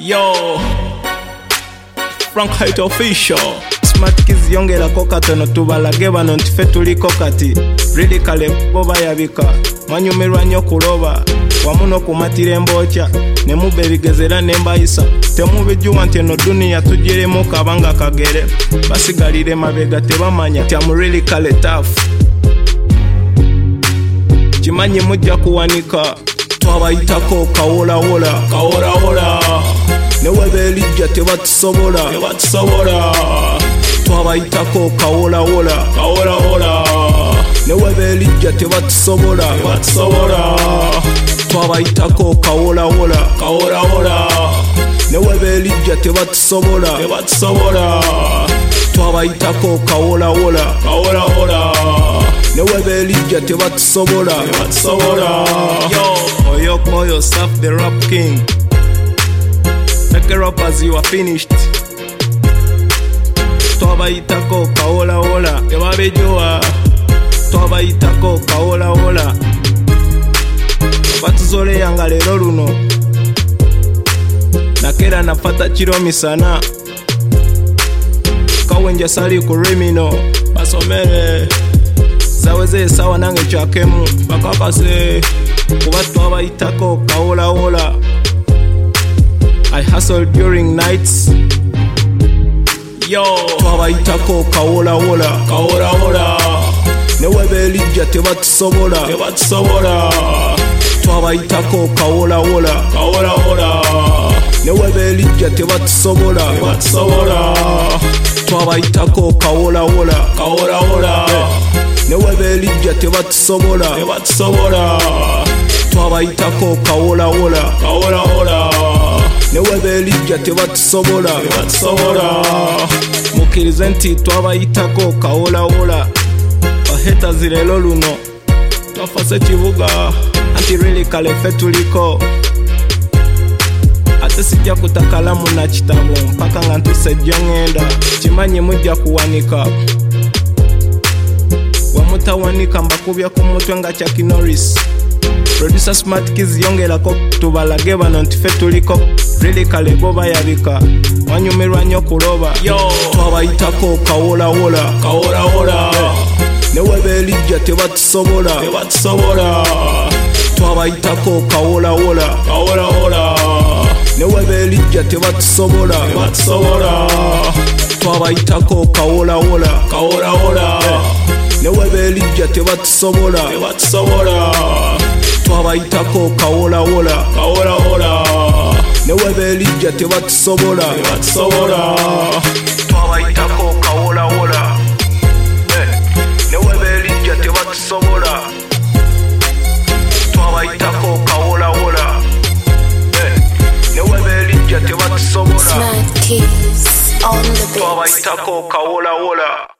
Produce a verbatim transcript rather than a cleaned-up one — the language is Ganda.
Yo, Frank Height official. Smart Kids yongerako katono tubalage bano nti ffe tuliko kati really kale bo bayabika mwanyumirwa nnyo kuloba wamu n'okumatira embokya ne mubba ebigezera n'embayisa temubijjuwa nti eno duniya tugiremu kabanga kagere basigalire mabega tebamanya ti am really kale tough kimanyi mujja kuwanika twabayitako kawolawola kawolawola neweba elijja tebatusobola tebatusobola twabayitako kawolawola kawolawola neweba elijja tebatusobola tebatusobola twabayitako kawolawola kawolawola neweba elijja tebatusobola tebatusobola twabayitako kawolawola kawolawola neweba elijja tebatusobola tebatusobola. Yo, oyo call yourself the rap king. Take a rap as you are finished. Twabayitako kawolawola tebabejowa twabayitako kawolawola batuzole yanga lero luno nakera nafata kiro misana kawenja sali ku remino basomere zaweze sawa nange kyakemu bakakase kuba twabayitako kawolawola. I hustle during nights. Yo, twabayitako kawolawola kawolawola neweba elijja tebatusobola tebatusobola twabayitako kawolawola kawolawola neweba elijja tebatusobola tebatusobola twabayitako kawolawola kawolawola neweba elijja tebatusobola tebatusobola twabayitako kawolawola kawolawola neweba elijja tebatusobola tebatusobola mukkirize nti twabayitako kawolawola baheta zirelo luno twafase kibuga anti really kale ffe tuliko ate sijja kutakalamu na kitabo mpaka nga ntusejja ngenda kimanyi mujja kuwanika wamutawanika mbakubya ku mutwe nga Chuck Norris. Producer Smart Kids yongerako tubalage bano nti ffe tuliko really kale bo bayabika wanyumirwa nnyo kuloba. Yo, twabayitako kawolawola kawolawola neweba elijja tebatusobola tebatusobola twabayitako kawolawola kawolawola neweba elijja tebatusobola tebatusobola twabayitako kawolawola kawolawola neweba elijja tebatusobola tebatusobola twabayitako kawolawola kawolawola neweba elijja tebatusobola tebatusobola twabayitako kawolawola neweba elijja tebatusobola twabayitako kawolawola neweba elijja tebatusobola Smart Kids on the beat. twabayitako kawolawola.